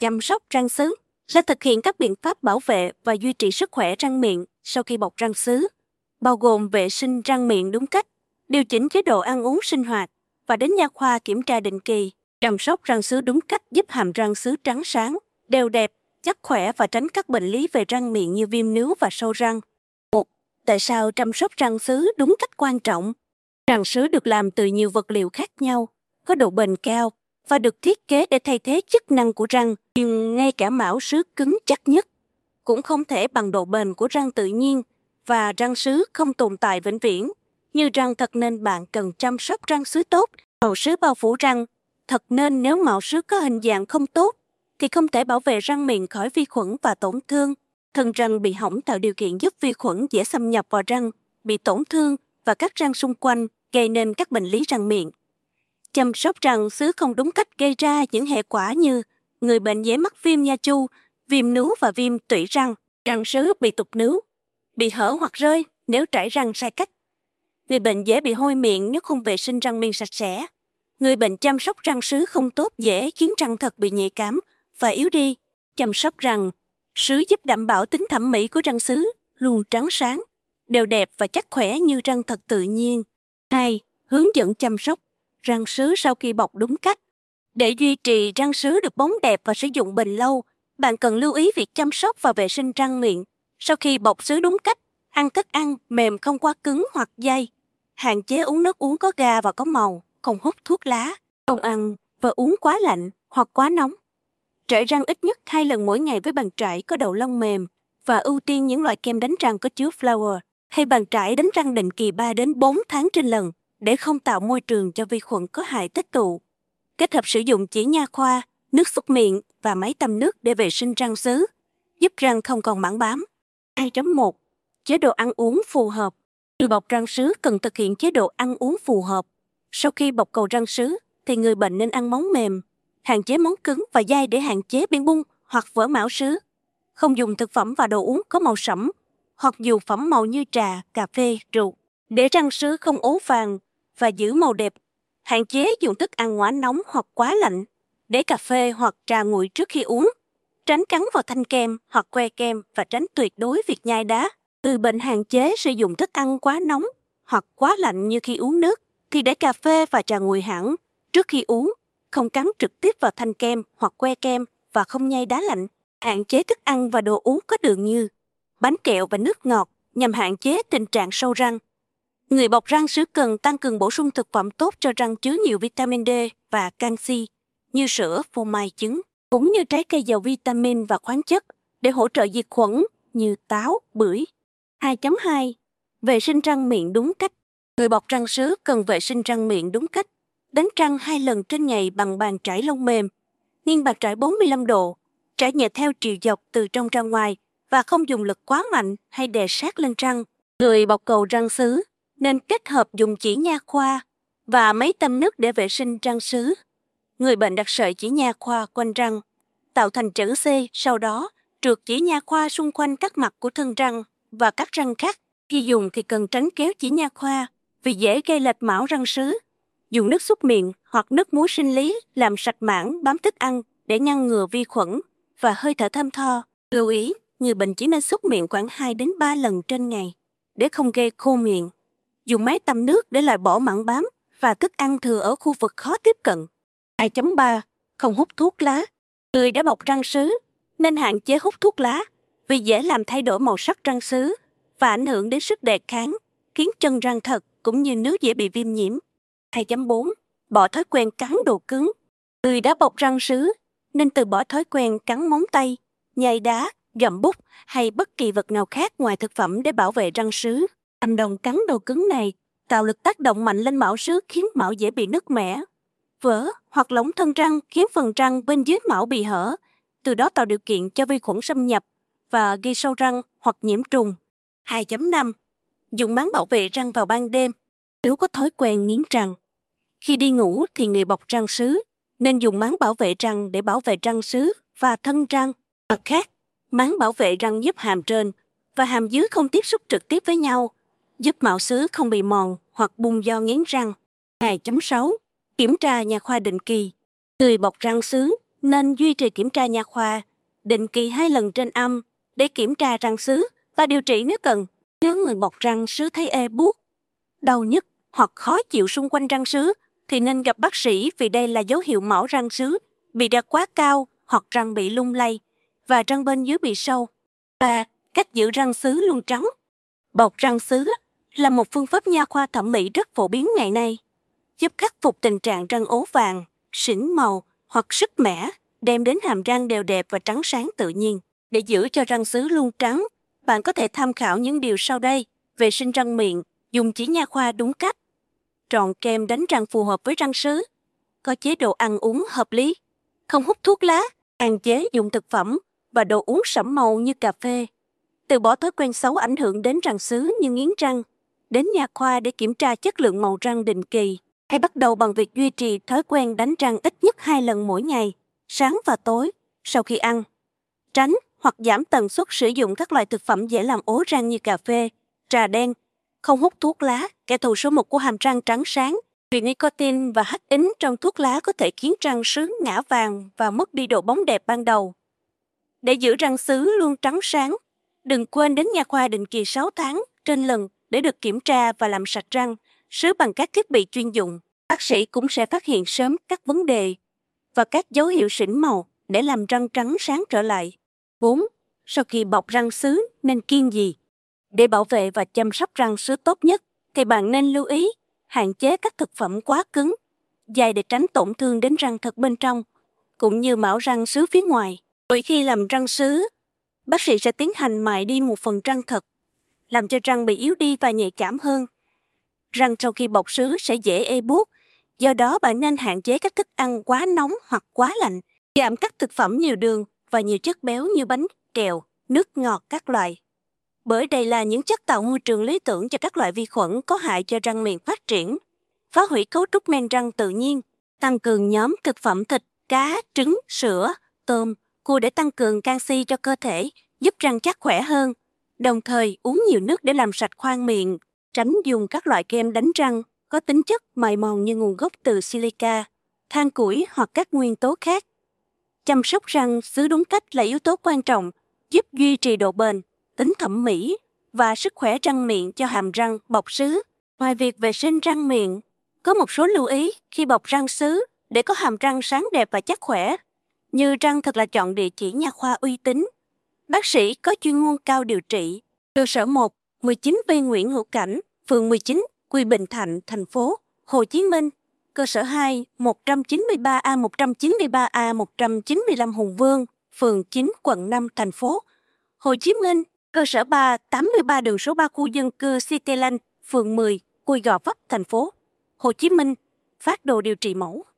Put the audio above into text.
Chăm sóc răng sứ là thực hiện các biện pháp bảo vệ và duy trì sức khỏe răng miệng sau khi bọc răng sứ, bao gồm vệ sinh răng miệng đúng cách, điều chỉnh chế độ ăn uống sinh hoạt và đến nha khoa kiểm tra định kỳ. Chăm sóc răng sứ đúng cách giúp hàm răng sứ trắng sáng, đều đẹp, chắc khỏe và tránh các bệnh lý về răng miệng như viêm nướu và sâu răng. 1. Tại sao chăm sóc răng sứ đúng cách quan trọng? Răng sứ được làm từ nhiều vật liệu khác nhau, có độ bền cao và được thiết kế để thay thế chức năng của răng, nhưng ngay cả mão sứ cứng chắc nhất cũng không thể bằng độ bền của răng tự nhiên, và răng sứ không tồn tại vĩnh viễn như răng thật, nên bạn cần chăm sóc răng sứ tốt. Màu sứ bao phủ răng thật, nên nếu màu sứ có hình dạng không tốt thì không thể bảo vệ răng miệng khỏi vi khuẩn và tổn thương. Thân răng bị hỏng tạo điều kiện giúp vi khuẩn dễ xâm nhập vào răng, bị tổn thương và các răng xung quanh, gây nên các bệnh lý răng miệng. Chăm sóc răng sứ không đúng cách gây ra những hệ quả như người bệnh dễ mắc viêm nha chu, viêm nướu và viêm tủy răng. Răng sứ bị tụt nướu, bị hở hoặc rơi nếu trải răng sai cách. Người bệnh dễ bị hôi miệng nếu không vệ sinh răng miệng sạch sẽ. Người bệnh chăm sóc răng sứ không tốt dễ khiến răng thật bị nhạy cảm và yếu đi. Chăm sóc răng sứ giúp đảm bảo tính thẩm mỹ của răng sứ luôn trắng sáng, đều đẹp và chắc khỏe như răng thật tự nhiên. 2. Hướng dẫn chăm sóc răng sứ sau khi bọc đúng cách. Để duy trì răng sứ được bóng đẹp và sử dụng bền lâu, bạn cần lưu ý việc chăm sóc và vệ sinh răng miệng sau khi bọc sứ đúng cách. Ăn thức ăn mềm không quá cứng hoặc dai. Hạn chế uống nước uống có ga và có màu, không hút thuốc lá. Không ăn và uống quá lạnh hoặc quá nóng. Trải răng ít nhất 2 lần mỗi ngày với bàn trải có đầu lông mềm, và ưu tiên những loại kem đánh răng có chứa flour hay bàn trải đánh răng định kỳ 3 đến 4 tháng trên lần để không tạo môi trường cho vi khuẩn có hại tích tụ. Kết hợp sử dụng chỉ nha khoa, nước súc miệng và máy tăm nước để vệ sinh răng sứ, giúp răng không còn mảng bám. 2.1. Chế độ ăn uống phù hợp. Người bọc răng sứ cần thực hiện chế độ ăn uống phù hợp. Sau khi bọc cầu răng sứ thì người bệnh nên ăn món mềm, hạn chế món cứng và dai để hạn chế biến bung hoặc vỡ mão sứ. Không dùng thực phẩm và đồ uống có màu sẫm hoặc nhiều phẩm màu như trà, cà phê, rượu. Để răng sứ không ố vàng và giữ màu đẹp, hạn chế dùng thức ăn quá nóng hoặc quá lạnh. Để cà phê hoặc trà nguội trước khi uống. Tránh cắn vào thanh kem hoặc que kem và tránh tuyệt đối việc nhai đá. Người bệnh hạn chế sử dụng thức ăn quá nóng hoặc quá lạnh như khi uống nước, thì để cà phê và trà nguội hẳn trước khi uống. Không cắn trực tiếp vào thanh kem hoặc que kem và không nhai đá lạnh. Hạn chế thức ăn và đồ uống có đường như bánh kẹo và nước ngọt nhằm hạn chế tình trạng sâu răng. Người bọc răng sứ cần tăng cường bổ sung thực phẩm tốt cho răng chứa nhiều vitamin D và canxi như sữa, phô mai, trứng, cũng như trái cây giàu vitamin và khoáng chất để hỗ trợ diệt khuẩn như táo, bưởi. 2.2. Vệ sinh răng miệng đúng cách. Người bọc răng sứ cần vệ sinh răng miệng đúng cách. Đánh răng 2 lần trên ngày bằng bàn trải lông mềm, nghiêng bàn trải 45 độ, trải nhẹ theo chiều dọc từ trong ra ngoài và không dùng lực quá mạnh hay đè sát lên răng. Người bọc cầu răng sứ nên kết hợp dùng chỉ nha khoa và máy tăm nước để vệ sinh răng sứ. Người bệnh đặt sợi chỉ nha khoa quanh răng, tạo thành chữ C, sau đó trượt chỉ nha khoa xung quanh các mặt của thân răng và các răng khác. Khi dùng thì cần tránh kéo chỉ nha khoa vì dễ gây lệch mão răng sứ. Dùng nước súc miệng hoặc nước muối sinh lý làm sạch mảng bám thức ăn để ngăn ngừa vi khuẩn và hơi thở thơm tho. Lưu ý, người bệnh chỉ nên súc miệng khoảng 2 đến 3 lần trên ngày để không gây khô miệng. Dùng máy tăm nước để loại bỏ mảng bám và thức ăn thừa ở khu vực khó tiếp cận. 2.3. Không hút thuốc lá. Người đã bọc răng sứ nên hạn chế hút thuốc lá vì dễ làm thay đổi màu sắc răng sứ và ảnh hưởng đến sức đề kháng, khiến chân răng thật cũng như nước dễ bị viêm nhiễm. 2.4. Bỏ thói quen cắn đồ cứng. Người đã bọc răng sứ nên từ bỏ thói quen cắn móng tay, nhai đá, gặm bút hay bất kỳ vật nào khác ngoài thực phẩm để bảo vệ răng sứ. Hành động cắn đồ cứng này tạo lực tác động mạnh lên mão sứ khiến mão dễ bị nứt nẻ, vỡ hoặc lỏng thân răng, khiến phần răng bên dưới mão bị hở, từ đó tạo điều kiện cho vi khuẩn xâm nhập và gây sâu răng hoặc nhiễm trùng. 2.5. Dùng máng bảo vệ răng vào ban đêm. Nếu có thói quen nghiến răng, khi đi ngủ thì người bọc răng sứ nên dùng máng bảo vệ răng để bảo vệ răng sứ và thân răng. Mặt khác, máng bảo vệ răng giúp hàm trên và hàm dưới không tiếp xúc trực tiếp với nhau, giúp mão sứ không bị mòn hoặc bung do nghiến răng. 2.6. Kiểm tra nha khoa định kỳ. Người bọc răng sứ Nên duy trì kiểm tra nha khoa định kỳ 2 lần trên âm để kiểm tra răng sứ và điều trị nếu cần. Nếu người bọc răng sứ thấy ê buốt, đau nhức hoặc khó chịu xung quanh răng sứ thì nên gặp bác sĩ, vì đây là dấu hiệu mỏ răng sứ bị đặt quá cao hoặc răng bị lung lay và răng bên dưới bị sâu. 3. Cách giữ răng sứ luôn trắng. Bọc răng sứ là một phương pháp nha khoa thẩm mỹ rất phổ biến ngày nay, giúp khắc phục tình trạng răng ố vàng, xỉn màu hoặc sứt mẻ, đem đến hàm răng đều đẹp và trắng sáng tự nhiên. Để giữ cho răng sứ luôn trắng, bạn có thể tham khảo những điều sau đây: vệ sinh răng miệng, dùng chỉ nha khoa đúng cách, chọn kem đánh răng phù hợp với răng sứ, có chế độ ăn uống hợp lý, không hút thuốc lá, hạn chế dùng thực phẩm và đồ uống sẫm màu như cà phê. Từ bỏ thói quen xấu ảnh hưởng đến răng sứ như nghiến răng. Đến nha khoa để kiểm tra chất lượng màu răng định kỳ. Hãy bắt đầu bằng việc duy trì thói quen đánh răng ít nhất 2 lần mỗi ngày, sáng và tối, sau khi ăn. Tránh hoặc giảm tần suất sử dụng các loại thực phẩm dễ làm ố răng như cà phê, trà đen. Không hút thuốc lá, kẻ thù số 1 của hàm răng trắng sáng. Vì nicotine và hắc ín trong thuốc lá có thể khiến răng sứ ngả vàng và mất đi độ bóng đẹp ban đầu. Để giữ răng sứ luôn trắng sáng, đừng quên đến nha khoa định kỳ 6 tháng trên lần để được kiểm tra và làm sạch răng sứ bằng các thiết bị chuyên dụng. Bác sĩ cũng sẽ phát hiện sớm các vấn đề và các dấu hiệu xỉn màu để làm răng trắng sáng trở lại. 4. Sau khi bọc răng sứ nên kiêng gì? Để bảo vệ và chăm sóc răng sứ tốt nhất thì bạn nên lưu ý hạn chế các thực phẩm quá cứng, dày để tránh tổn thương đến răng thật bên trong, cũng như mảo răng sứ phía ngoài. Mỗi khi làm răng sứ, bác sĩ sẽ tiến hành mài đi một phần răng thật, làm cho răng bị yếu đi và nhạy cảm hơn. Răng sau khi bọc sứ sẽ dễ ê buốt, do đó bạn nên hạn chế các thức ăn quá nóng hoặc quá lạnh, giảm các thực phẩm nhiều đường và nhiều chất béo như bánh, kẹo, nước ngọt các loại. Bởi đây là những chất tạo môi trường lý tưởng cho các loại vi khuẩn có hại cho răng miệng phát triển, phá hủy cấu trúc men răng tự nhiên. Tăng cường nhóm thực phẩm thịt, cá, trứng, sữa, tôm, cua để tăng cường canxi cho cơ thể, giúp răng chắc khỏe hơn. Đồng thời uống nhiều nước để làm sạch khoang miệng, tránh dùng các loại kem đánh răng có tính chất mài mòn như nguồn gốc từ silica, than củi hoặc các nguyên tố khác. Chăm sóc răng sứ đúng cách là yếu tố quan trọng, giúp duy trì độ bền, tính thẩm mỹ và sức khỏe răng miệng cho hàm răng bọc sứ. Ngoài việc vệ sinh răng miệng, có một số lưu ý khi bọc răng sứ để có hàm răng sáng đẹp và chắc khỏe. Như răng thật là chọn địa chỉ nha khoa uy tín, bác sĩ có chuyên môn cao điều trị. Cơ sở 1, 19B Nguyễn Hữu Cảnh, phường 19, Quy Bình Thạnh, thành phố Hồ Chí Minh. Cơ sở 2, 193A, 193A, 195 Hùng Vương, phường 9, quận 5, thành phố Hồ Chí Minh. Cơ sở 3, 83 đường số 3 khu dân cư Cityland, phường 10, Cùi Gò Vấp, thành phố Hồ Chí Minh. Phác đồ điều trị mẫu.